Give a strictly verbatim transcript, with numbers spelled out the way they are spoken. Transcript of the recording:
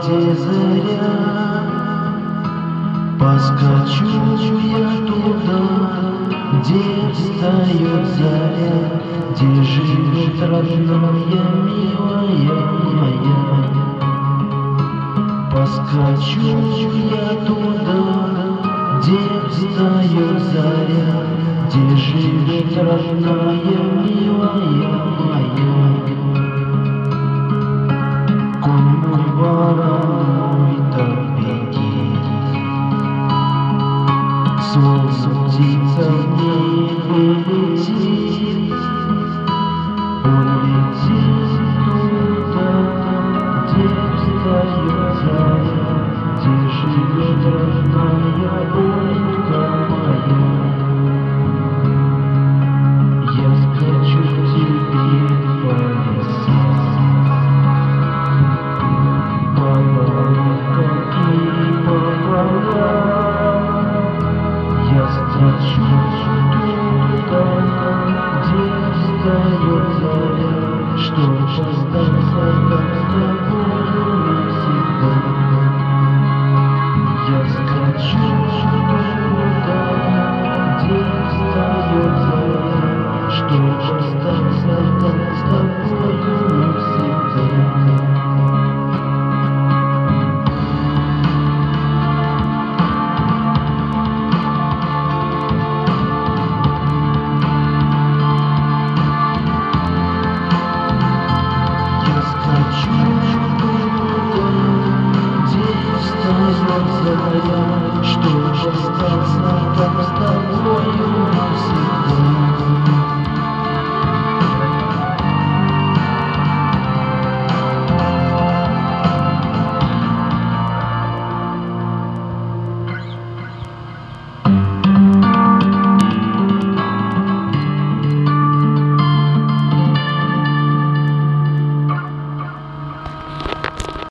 где заря, поскочу я туда, где встает заря, где живет родная, милая моя. Поскочу я туда, где встает заря, где живет родная, милая моя. Конь мой вороной, так беги, солнце птица в небе летит, он летит туда, где встает заря, где живет родная улыбка моя. Я скачу к тебе по лесам, по болотам и по полям. Я скачу туда, где встает заря, чтоб остаться там с тобою навсегда. Я скачу туда, где встает заря, чтоб остаться там с тобой.